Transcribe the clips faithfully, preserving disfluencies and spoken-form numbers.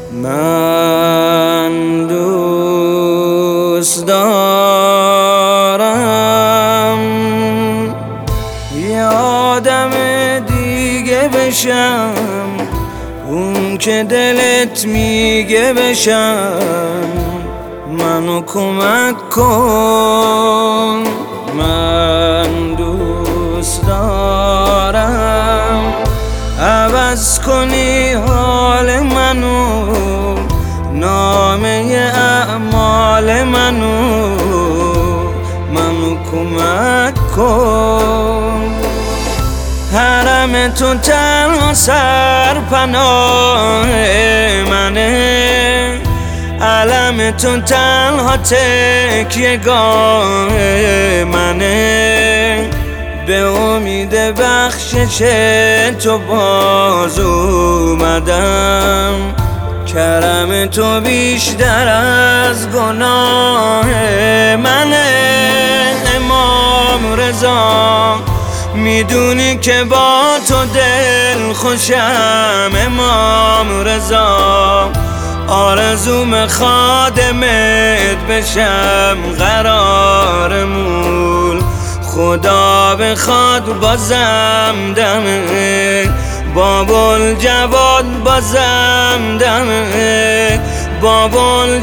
من دوست دارم یه آدم دیگه بشم، اون که دلت میگه بشم. منو کمک کن، من دوست دارم عوض کنی حال منو، نامه اعمال منو. منو کمک کن، حرم تو تنها سرپناه منه، علم تو تنها تکیه گاه منه. به امید بخشش تو باز اومدم، کرم تو بیشتر از گناه منه. امام رضا میدونی که با تو دل خوشم، امام رضا آرزوم خادمت بشم. قرار مول خدا بخواد بازم دمه، بابل جواد بازم دمه، بابل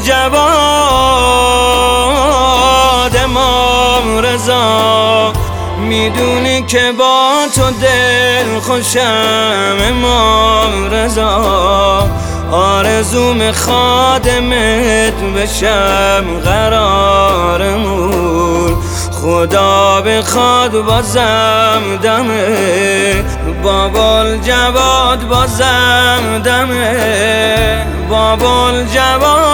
جواد. امام رضا میدونی که با تو دل خوشم، امام رضا آرزوم خادمت بشم. قرار مول خدا بخواد بازم دمه، بابل جواد بازم دمه، بابل جواد.